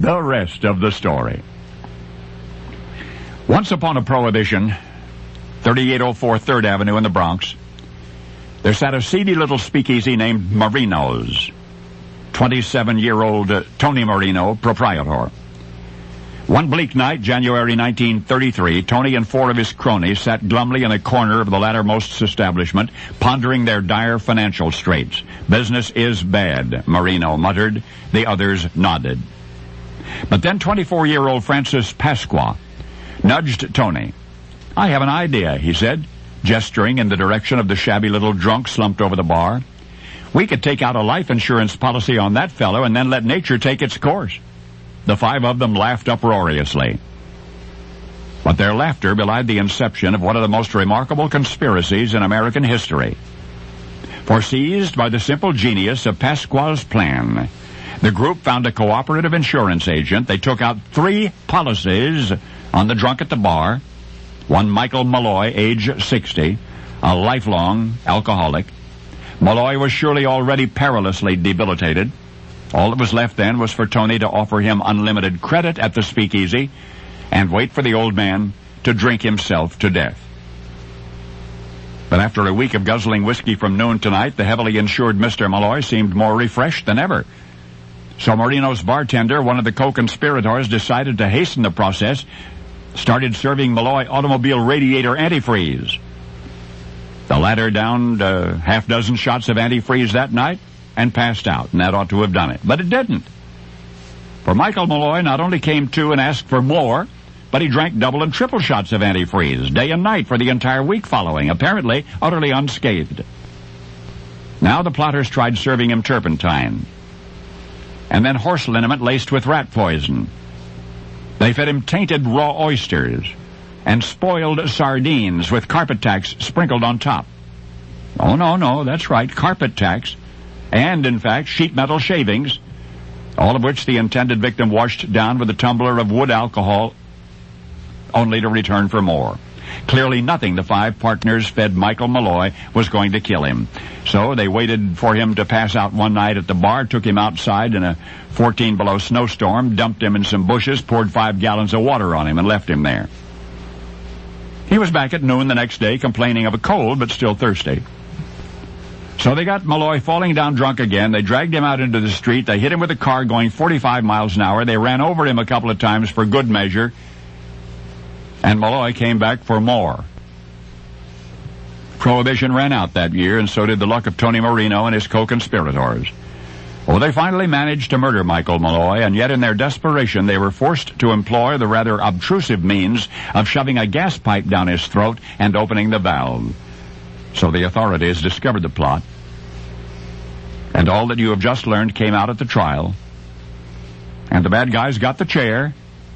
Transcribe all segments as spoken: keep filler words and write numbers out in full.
The rest of the story. Once upon a prohibition, thirty-eight oh four third Avenue in the Bronx, there sat a seedy little speakeasy named Marino's. twenty-seven-year-old uh, Tony Marino, proprietor. One bleak night, January nineteen thirty-three, Tony and four of his cronies sat glumly in a corner of the lattermost establishment, pondering their dire financial straits. Business is bad, Marino muttered. The others nodded. But then twenty-four-year-old Francis Pasqua nudged Tony. I have an idea, he said, gesturing in the direction of the shabby little drunk slumped over the bar. We could take out a life insurance policy on that fellow and then let nature take its course. The five of them laughed uproariously. But their laughter belied the inception of one of the most remarkable conspiracies in American history. For seized by the simple genius of Pasqua's plan, the group found a cooperative insurance agent. They took out three policies on the drunk at the bar. One Michael Malloy, age sixty, a lifelong alcoholic. Malloy was surely already perilously debilitated. All that was left then was for Tony to offer him unlimited credit at the speakeasy and wait for the old man to drink himself to death. But after a week of guzzling whiskey from noon to night, the heavily insured Mister Malloy seemed more refreshed than ever. So Marino's bartender, one of the co-conspirators, decided to hasten the process, started serving Malloy automobile radiator antifreeze. The latter downed a half dozen shots of antifreeze that night and passed out, and that ought to have done it. But it didn't. For Michael Malloy not only came to and asked for more, but he drank double and triple shots of antifreeze, day and night for the entire week following, apparently utterly unscathed. Now the plotters tried serving him turpentine, and then horse liniment laced with rat poison. They fed him tainted raw oysters and spoiled sardines with carpet tacks sprinkled on top. Oh, no, no, that's right, carpet tacks. And, in fact, sheet metal shavings, all of which the intended victim washed down with a tumbler of wood alcohol, only to return for more. Clearly nothing the five partners fed Michael Malloy was going to kill him. So they waited for him to pass out one night at the bar, took him outside in a fourteen below snowstorm, dumped him in some bushes, poured five gallons of water on him, and left him there. He was back at noon the next day, complaining of a cold, but still thirsty. So they got Malloy falling down drunk again. They dragged him out into the street. They hit him with a car going forty-five miles an hour. They ran over him a couple of times for good measure. And Malloy came back for more. Prohibition ran out that year, and so did the luck of Tony Marino and his co-conspirators. Well, they finally managed to murder Michael Malloy, and yet in their desperation they were forced to employ the rather obtrusive means of shoving a gas pipe down his throat and opening the valve. So the authorities discovered the plot, and all that you have just learned came out at the trial, and the bad guys got the chair,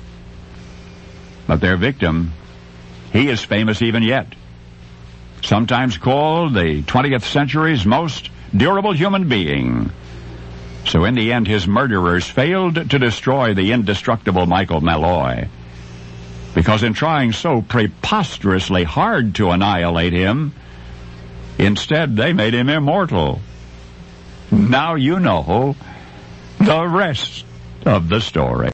but their victim, he is famous even yet, sometimes called the twentieth century's most durable human being. So in the end, his murderers failed to destroy the indestructible Michael Malloy, because in trying so preposterously hard to annihilate him, instead they made him immortal. Now you know the rest of the story.